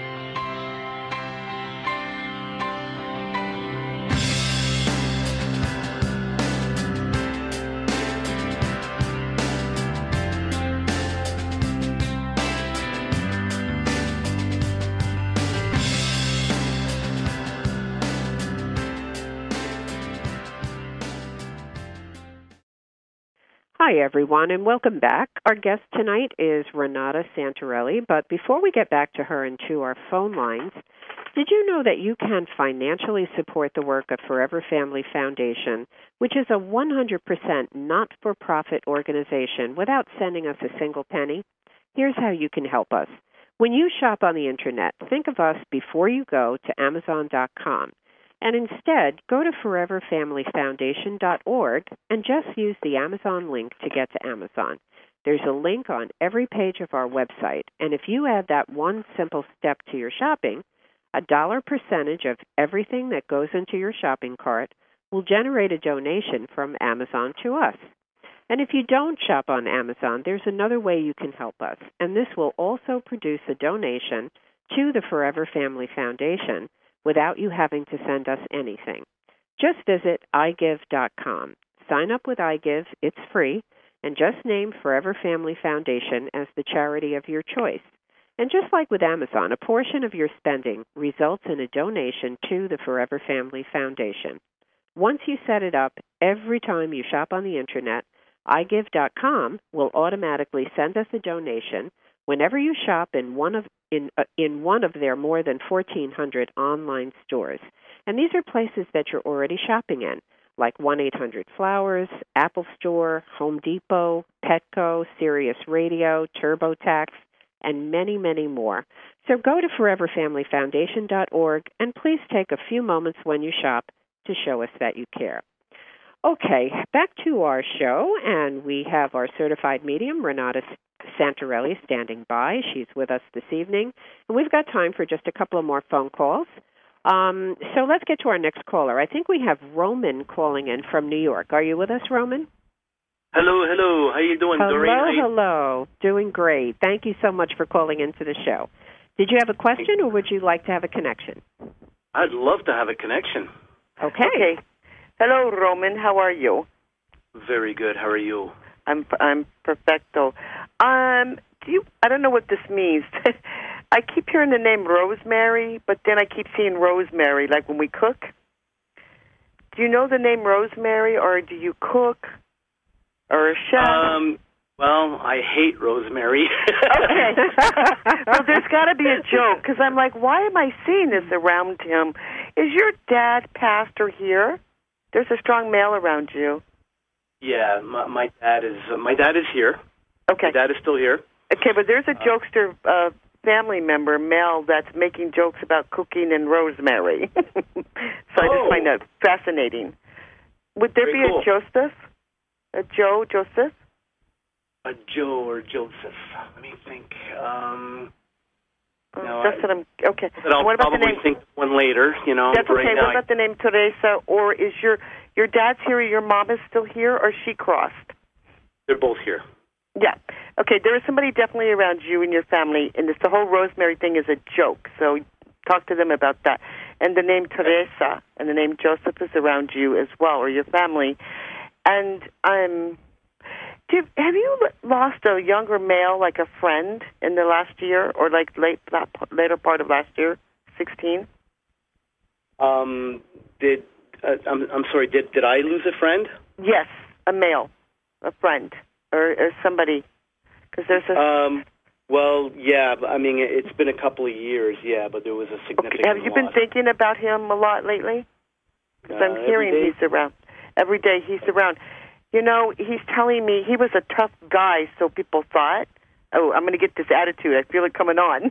C: Hi, everyone, and welcome back. Our guest tonight is Renata Santarelli, but before we get back to her and to our phone lines, did you know that you can financially support the work of Forever Family Foundation, which is a 100% not-for-profit organization, without sending us a single penny? Here's how you can help us. When you shop on the Internet, think of us before you go to Amazon.com. And instead, go to foreverfamilyfoundation.org and just use the Amazon link to get to Amazon. There's a link on every page of our website, and if you add that one simple step to your shopping, $1 percentage of everything that goes into your shopping cart will generate a donation from Amazon to us. And if you don't shop on Amazon, there's another way you can help us, and this will also produce a donation to the Forever Family Foundation without you having to send us anything. Just visit iGive.com. Sign up with iGive, it's free, and just name Forever Family Foundation as the charity of your choice. And just like with Amazon, a portion of your spending results in a donation to the Forever Family Foundation. Once you set it up, every time you shop on the Internet, iGive.com will automatically send us a donation whenever you shop in one of their more than 1,400 online stores. And these are places that you're already shopping in, like 1-800-Flowers, Apple Store, Home Depot, Petco, Sirius Radio, TurboTax, and many, many more. So go to foreverfamilyfoundation.org and please take a few moments when you shop to show us that you care. Okay, back to our show, and we have our certified medium, Renata Santarelli, standing by. She's with us this evening, and we've got time for just a couple of more phone calls. So let's get to our next caller. I think we have Roman calling in from New York. Are you with us, Roman?
N: Hello. How you doing, Doreen?
C: Hello. Doing great. Thank you so much for calling into the show. Did you have a question, or would you like to have a connection?
N: I'd love to have a connection.
C: Okay.
D: Hello, Roman. How are you?
N: Very good. How are you?
D: I'm perfecto. I don't know what this means. I keep hearing the name Rosemary, but then I keep seeing Rosemary, like when we cook. Do you know the name Rosemary, or do you cook, or a chef?
N: Well, I hate Rosemary.
D: Okay. Well, there's got to be a joke, because I'm like, why am I seeing this around him? Is your dad pastor here? There's a strong male around you.
N: Yeah, my dad is here.
D: Okay.
N: My dad is still here.
D: Okay, but there's a jokester family member, Mel, that's making jokes about cooking and rosemary. So I just find that fascinating. Would there be a Joseph? A Joseph?
N: A Joe or Joseph. Let me think. No,
D: okay.
N: I'll
D: what about
N: probably
D: the name?
N: think one later.
D: That's okay. What about the name Teresa? Or is your dad's here? Or your mom is still here, or she crossed?
N: They're both here.
D: Yeah. Okay. There is somebody definitely around you and your family, and the whole Rosemary thing is a joke. So talk to them about that. And the name Teresa and the name Joseph is around you as well, or your family. And have you lost a younger male, like a friend, in the last year, or like later part of last year, 16?
N: I'm sorry. Did I lose a friend?
D: Yes, a male, a friend, or somebody. Because there's a.
N: Well, yeah. I mean, it's been a couple of years, yeah, but there was a significant.
D: Okay. Have you been thinking about him a lot lately? Because I'm hearing he's around. Every day he's around. He's telling me he was a tough guy, so people thought, oh, I'm going to get this attitude. I feel it coming on.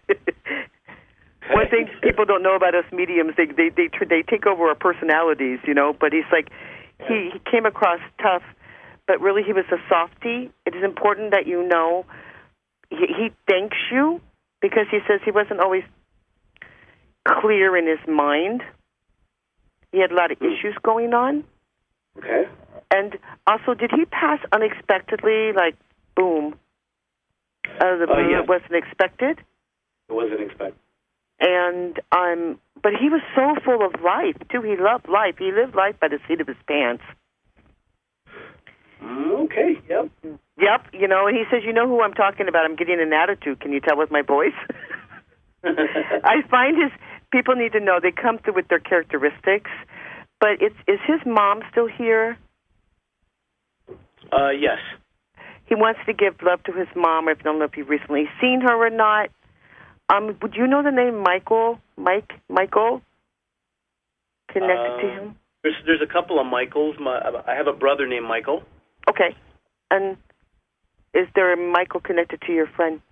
D: One thing people don't know about us mediums, they take over our personalities, but he's like, he came across tough, but really he was a softie. It is important that you know he thanks you, because he says he wasn't always clear in his mind. He had a lot of issues going on.
N: Okay.
D: And also, did he pass unexpectedly, like, boom, out of the blue?
N: Yeah.
D: It wasn't expected?
N: It wasn't expected.
D: And, but he was so full of life, too. He loved life. He lived life by the seat of his pants.
N: Okay, yep.
D: Yep, and he says, you know who I'm talking about? I'm getting an attitude. Can you tell with my voice? I find people need to know they come through with their characteristics. But is his mom still here?
N: Yes.
D: He wants to give love to his mom. I don't know if you've recently seen her or not. Would you know the name Michael? Michael? Connected to him?
N: There's a couple of Michaels. I have a brother named Michael.
D: Okay. And is there a Michael connected to your friend?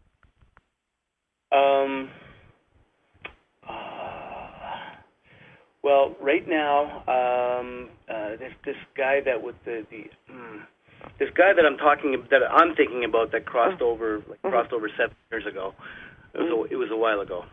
N: Well, right now, this guy that with this guy that I'm thinking about that crossed over 7 years ago. It was a while ago,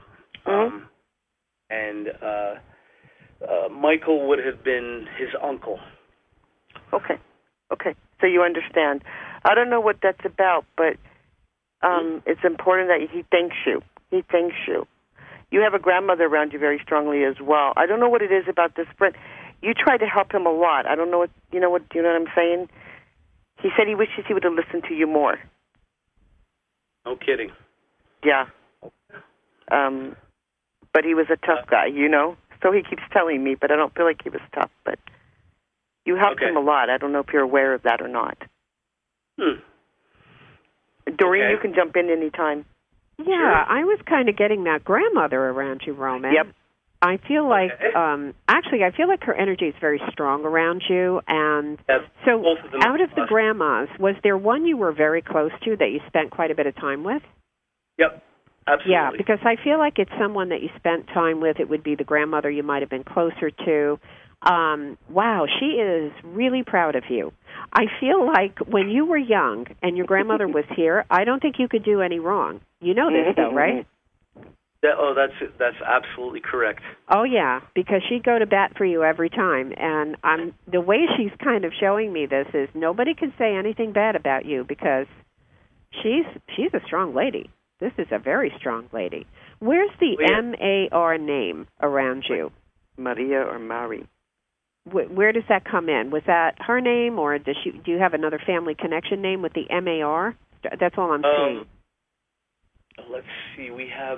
N: and Michael would have been his uncle.
D: Okay. So you understand. I don't know what that's about, but it's important that he thanks you. He thanks you. You have a grandmother around you very strongly as well. I don't know what it is about this friend. You try to help him a lot. I don't know what you know what I'm saying? He said he wishes he would have listened to you more.
N: No kidding.
D: Yeah. But he was a tough guy, So he keeps telling me, but I don't feel like he was tough. But you helped him a lot. I don't know if you're aware of that or not. Doreen, you can jump in anytime.
C: Yeah, sure. I was kind of getting that grandmother around you, Roman.
D: Yep.
C: I feel like, I feel like her energy is very strong around you. And so out of the grandmas, was there one you were very close to that you spent quite a bit of time with?
N: Yep, absolutely.
C: Yeah, because I feel like it's someone that you spent time with. It would be the grandmother you might have been closer to. Wow, she is really proud of you. I feel like when you were young and your grandmother was here, I don't think you could do any wrong. You know this, though, right?
N: That's absolutely correct.
C: Oh, yeah, because she'd go to bat for you every time. And the way she's kind of showing me this is nobody can say anything bad about you because she's a strong lady. This is a very strong lady. Where's the M-A-R name around you?
D: Maria or Mari.
C: Where does that come in? Was that her name, or do you have another family connection name with the M-A-R? That's all I'm seeing.
N: Let's see. We have.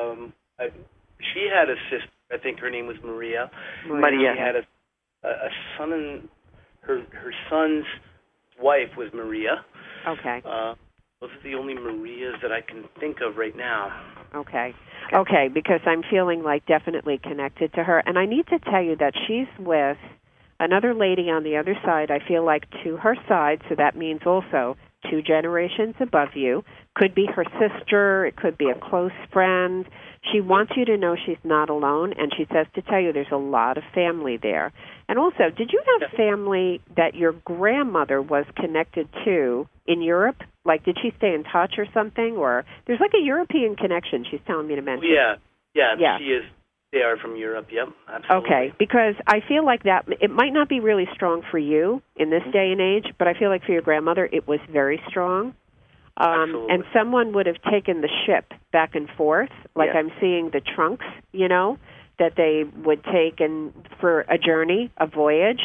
N: She had a sister. I think her name was Maria.
D: Maria.
N: She had a son, and her son's wife was Maria.
C: Okay.
N: Those are the only Marias that I can think of right now.
C: Okay, because I'm feeling like definitely connected to her. And I need to tell you that she's with another lady on the other side, I feel like to her side, so that means also 2 generations above you. Could be her sister, it could be a close friend. She wants you to know she's not alone, and she says to tell you there's a lot of family there. And also, did you have family that your grandmother was connected to in Europe? Like, did she stay in touch or something? Or there's like a European connection she's telling me to mention.
N: Yeah, she is. They are from Europe, yep, absolutely.
C: Okay, because I feel like that, it might not be really strong for you in this day and age, but I feel like for your grandmother it was very strong. And someone would have taken the ship back and forth, like I'm seeing the trunks, that they would take for a journey, a voyage.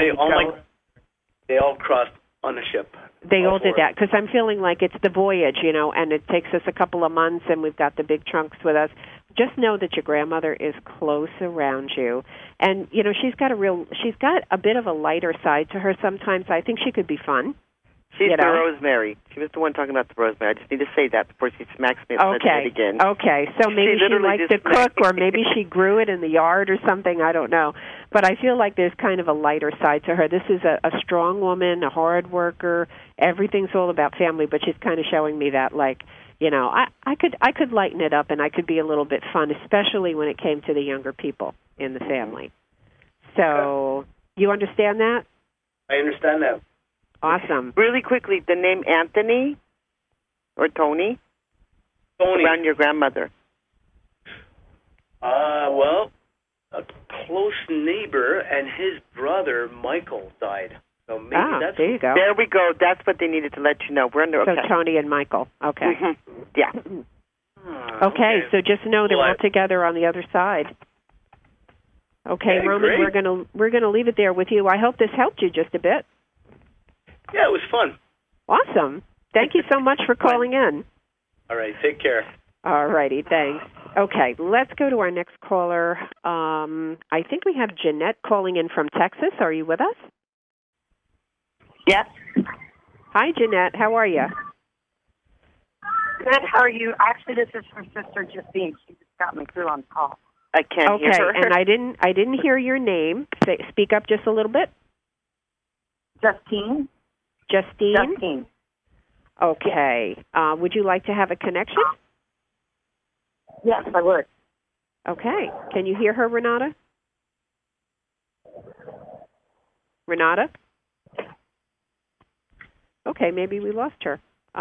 N: They all crossed on the ship.
C: They all did that, because I'm feeling like it's the voyage, and it takes us a couple of months, and we've got the big trunks with us. Just know that your grandmother is close around you. And, she's got a bit of a lighter side to her sometimes. I think she could be fun.
D: She's the Rosemary. She was the one talking about the Rosemary. I just need to say that before she smacks me upside the head again.
C: Okay, so maybe she liked to cook, or maybe she grew it in the yard or something. I don't know. But I feel like there's kind of a lighter side to her. This is a strong woman, a hard worker. Everything's all about family, but she's kind of showing me that, like, I could lighten it up, and I could be a little bit fun, especially when it came to the younger people in the family. So, you understand that?
N: I understand that.
C: Awesome.
D: Really quickly, the name Anthony or Tony? Around your grandmother.
N: Well, a close neighbor and his brother, Michael, died. So maybe that's...
C: there you go.
D: There we go. That's what they needed to let you know. We're under...
C: So Tony and Michael. Okay.
D: Mm-hmm. Yeah.
C: Okay, so just know they're all together on the other side. Okay, Roman, we're gonna leave it there with you. I hope this helped you just a bit.
N: Yeah, it was fun.
C: Awesome. Thank you so much for calling in.
N: All right, take care.
C: All righty, thanks. Okay, let's go to our next caller. I think we have Jeanette calling in from Texas. Are you with us?
O: Yes.
C: Hi, Jeanette. How are you?
O: Good. How are you? Actually, this is her sister, Justine. She just got me through on the call.
D: I can't hear her.
C: Okay, and I didn't hear your name. Speak up just a little bit.
O: Justine.
C: Justine? Okay. Would you like to have a connection?
O: Yes, I would.
C: Okay. Can you hear her, Renata? Renata? Okay, maybe we lost her.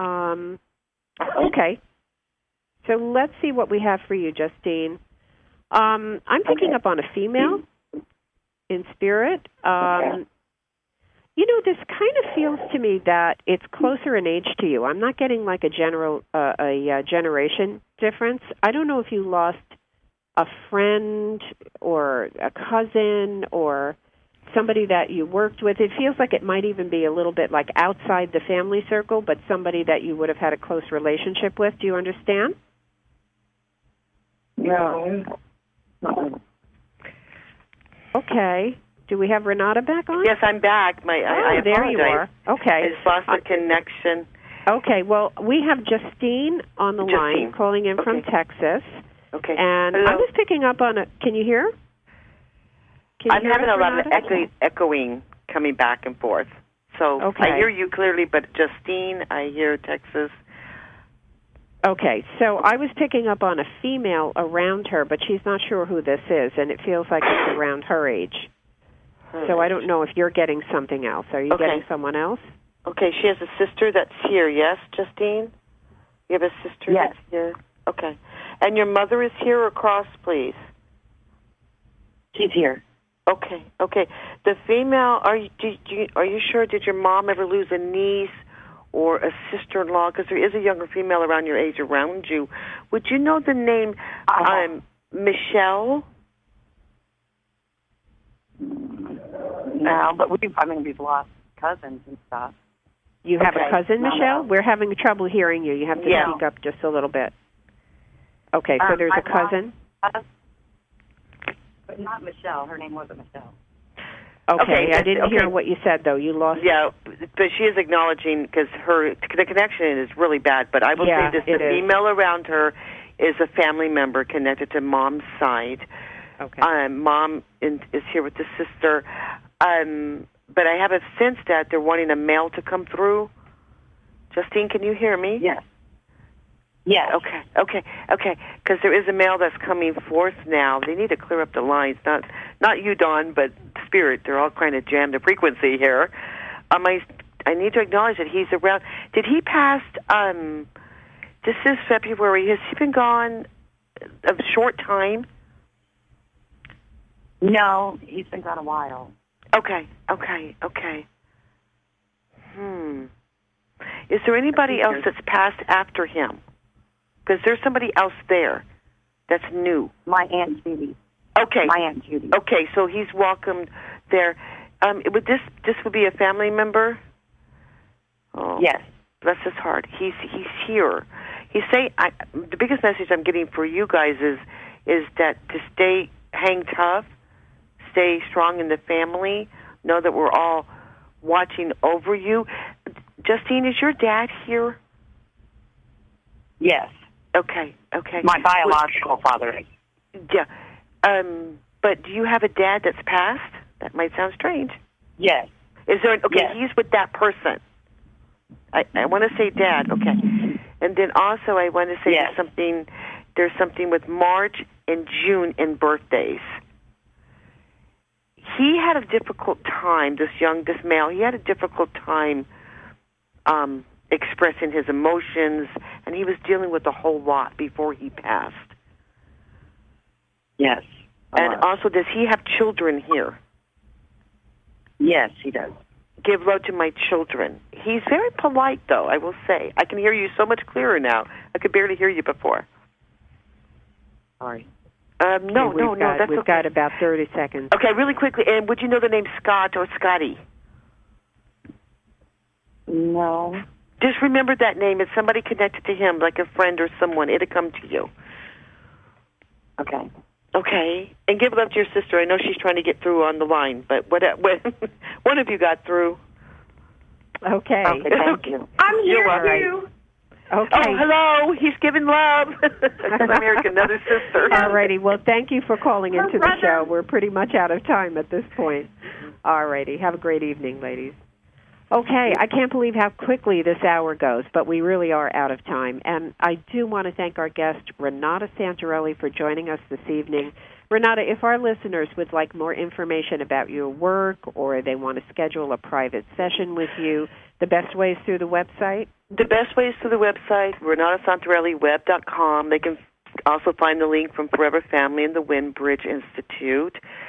C: Okay. So let's see what we have for you, Justine. I'm picking up on a female in spirit. This kind of feels to me that it's closer in age to you. I'm not getting like a generation difference. I don't know if you lost a friend or a cousin or somebody that you worked with. It feels like it might even be a little bit like outside the family circle, but somebody that you would have had a close relationship with. Do you understand?
O: No.
C: Okay. Do we have Renata back on?
D: Yes, I'm back. I
C: there
D: apologize.
C: you are. Okay.
D: I just lost the connection.
C: Okay, well, we have Justine on the line calling in from Texas.
D: Okay.
C: And
D: Hello?
C: I was picking up on can you hear?
D: I'm having a lot of echoing coming back and forth. So I hear you clearly, but Justine, I hear Texas.
C: Okay, so I was picking up on a female around her, but she's not sure who this is, and it feels like it's around her age. So I don't know if you're getting something else. Are you getting someone else?
D: Okay, she has a sister that's here, yes, Justine? You have a sister that's here? Okay. And your mother is here or across, please?
O: She's here.
D: Okay. The female, are you sure, did your mom ever lose a niece or a sister-in-law? Because there is a younger female around your age around you. Would you know the name Michelle?
O: No, but we've lost cousins and stuff.
C: You have a cousin, Michelle? We're having trouble hearing you. You have to speak up just a little bit. Okay, so there's a cousin?
O: But not Michelle. Her name wasn't Michelle.
C: Okay, I didn't hear what you said, though. You lost.
D: Yeah, but she is acknowledging because the connection is really bad. But I will say this: the female around her is a family member connected to Mom's side.
C: Okay.
D: Mom is here with the sister. But I have a sense that they're wanting a male to come through. Justine, can you hear me?
O: Yes. Yes.
D: Okay. Because there is a male that's coming forth now. They need to clear up the lines. Not you, Dawn, but Spirit. They're all trying to jam the frequency here. I need to acknowledge that he's around. Did he pass? This is February. Has he been gone a short time?
O: No, he's been gone a while.
D: Okay. Is there anybody else that's passed after him? Because there's somebody else there that's new.
O: My Aunt Judy.
D: Okay.
O: My Aunt Judy.
D: Okay, so he's welcomed there. Would this would be a family member? Oh,
O: yes.
D: Bless his heart. He's here. He's saying the biggest message I'm getting for you guys is that to hang tough, stay strong in the family. Know that we're all watching over you. Justine, is your dad here?
O: Yes.
D: Okay.
O: My biological father is.
D: Yeah. But do you have a dad that's passed? That might sound strange.
O: Yes.
D: Is there?
O: Yes.
D: He's with that person. I want to say dad. Okay. And then also I want to say there's something with March and June in birthdays. He had a difficult time, this male, he had a difficult time expressing his emotions, and he was dealing with a whole lot before he passed.
O: Yes.
D: And also, does he have children here?
O: Yes, he does.
D: Give love to my children. He's very polite, though, I will say. I can hear you so much clearer now. I could barely hear you before.
O: Sorry.
D: No, that's
C: we've got about 30 seconds.
D: Okay, really quickly, and would you know the name Scott or Scotty?
O: No.
D: Just remember that name. It's somebody connected to him, like a friend or someone. It'll come to you. Okay. And give love to your sister. I know she's trying to get through on the line, but one of you got through.
C: Okay.
O: Thank you.
H: I'm here
C: too. Okay.
D: Oh, hello. He's giving love. I'm here with another sister.
C: All righty. Well, thank you for calling into the show. We're pretty much out of time at this point. All righty. Have a great evening, ladies. Okay, I can't believe how quickly this hour goes, but we really are out of time. And I do want to thank our guest, Renata Santarelli, for joining us this evening. Renata, if our listeners would like more information about your work or they want to schedule a private session with you, the best way is through the website?
D: The best way is through the website, RenataSantarelliWeb.com. They can also find the link from Forever Family and the Windbridge Institute.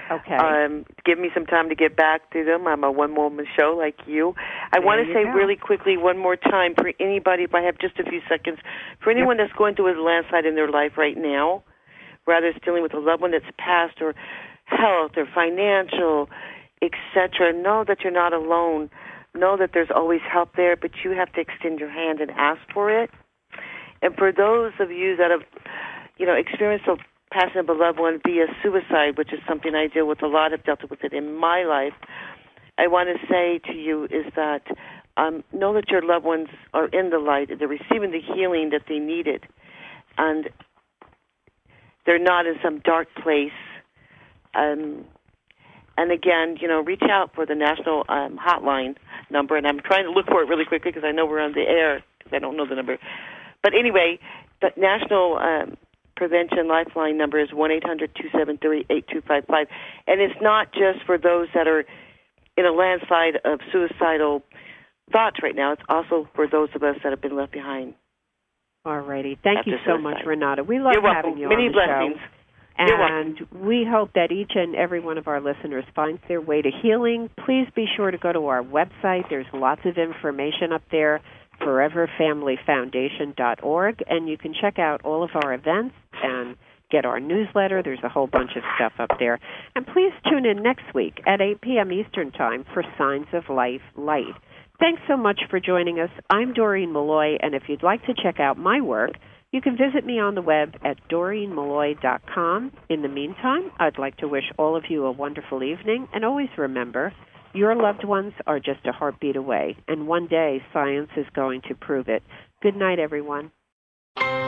D: Okay. Give me some time to get back to them. I'm a one-woman show like you. I want to say really quickly one more time for anybody, if I have just a few seconds, for anyone that's going through a landslide in their life right now, whether it's dealing with a loved one that's passed or health or financial, etc., know that you're not alone. Know that there's always help there, but you have to extend your hand and ask for it. And for those of you that have, experienced a passing of a loved one via suicide, which is something I deal with a lot, I've dealt with it in my life, I want to say to you is that know that your loved ones are in the light. They're receiving the healing that they needed. And they're not in some dark place. And again, reach out for the national hotline number. And I'm trying to look for it really quickly because I know we're on the air because I don't know the number. But anyway, the national prevention lifeline number is 1-800-273-8255. And it's not just for those that are in a landslide of suicidal thoughts right now. It's also for those of us that have been left behind.
C: All righty. Thank you so much, Renata. We love having you
D: Many
C: on the
D: blessings.
C: show. And we hope that each and every one of our listeners finds their way to healing. Please be sure to go to our website. There's lots of information up there, foreverfamilyfoundation.org, and you can check out all of our events and get our newsletter. There's a whole bunch of stuff up there. And please tune in next week at 8 p.m. Eastern Time for Signs of Life Light. Thanks so much for joining us. I'm Doreen Malloy, and if you'd like to check out my work, you can visit me on the web at DoreenMalloy.com. In the meantime, I'd like to wish all of you a wonderful evening, and always remember, your loved ones are just a heartbeat away, and one day science is going to prove it. Good night, everyone.